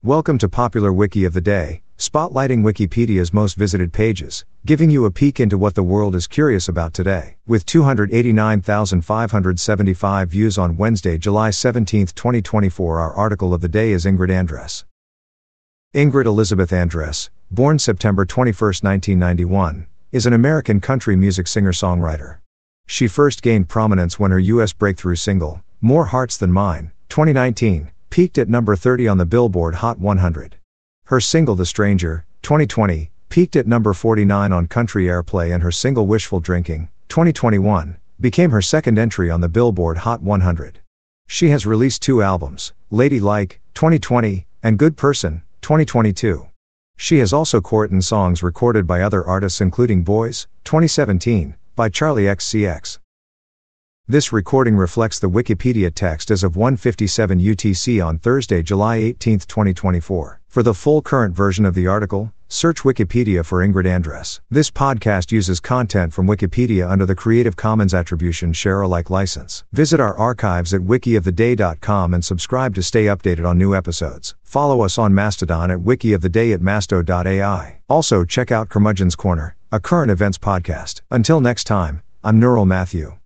Welcome to Popular Wiki of the Day, spotlighting Wikipedia's most visited pages, giving you a peek into what the world is curious about today. With 289,575 views on Wednesday, July 17, 2024, our article of the day is Ingrid Andress. Ingrid Elizabeth Andress, born September 21, 1991, is an American country music singer-songwriter. She first gained prominence when her U.S. breakthrough single, More Hearts Than Mine, 2019, peaked at number 30 on the Billboard Hot 100. Her single The Stranger, 2020, peaked at number 49 on Country Airplay, and her single Wishful Drinking, 2021, became her second entry on the Billboard Hot 100. She has released two albums, Lady Like, 2020, and Good Person, 2022. She has also co-written songs recorded by other artists including Boys, 2017, by Charli XCX. This recording reflects the Wikipedia text as of 1:57 UTC on Thursday, July 18, 2024. For the full current version of the article, search Wikipedia for Ingrid Andress. This podcast uses content from Wikipedia under the Creative Commons Attribution Share Alike license. Visit our archives at wikioftheday.com and subscribe to stay updated on new episodes. Follow us on Mastodon at wikioftheday@masto.ai. Also check out Curmudgeon's Corner, a current events podcast. Until next time, I'm Neural Matthew.